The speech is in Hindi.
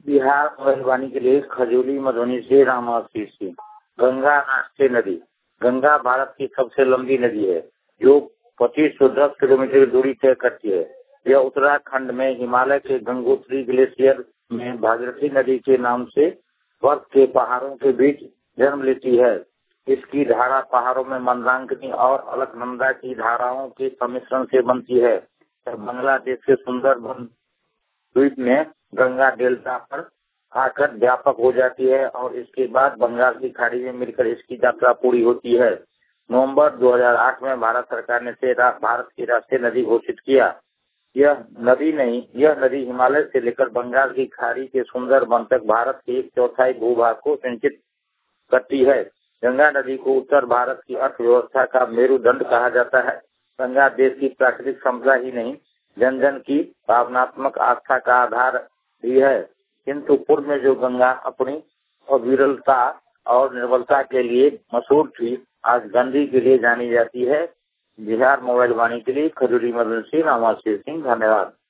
बिहार मेहरबानी के लिए खजूली मधुबनी से रामाशीष सिंह। गंगा राष्ट्रीय नदी। गंगा भारत की सबसे लंबी नदी है जो 2510 किलोमीटर की दूरी तय करती है। यह उत्तराखंड में हिमालय के गंगोत्री ग्लेशियर में भागीरथी नदी के नाम से बर्फ के पहाड़ों के बीच जन्म लेती है। इसकी धारा पहाड़ों में मंदाकिनी और अलकनंदा की धाराओं के सम्मिश्रण से बनती है। बांग्लादेश के सुंदरबन द्वीप में गंगा डेल्टा पर आकर व्यापक हो जाती है और इसके बाद बंगाल की खाड़ी में मिलकर इसकी यात्रा पूरी होती है। नवंबर 2008 में भारत सरकार ने इसे भारत की राष्ट्रीय नदी घोषित किया। यह नदी हिमालय से लेकर बंगाल की खाड़ी के सुंदरबन तक भारत के 1/4 भूभाग को सिंचित करती है। गंगा नदी को उत्तर भारत की अर्थव्यवस्था का मेरुदंड कहा जाता है। गंगा देश की प्राकृतिक संपदा ही नहीं, जन जन की भावनात्मक आस्था का आधार भी है। किंतु पूर्व में जो गंगा अपनी अविरलता और निर्बलता के लिए मशहूर थी, आज गंदी के लिए जानी जाती है। बिहार मोबाइल वाणी के लिए खजूरी मदन सिंह, रामाशीष सिंह। धन्यवाद।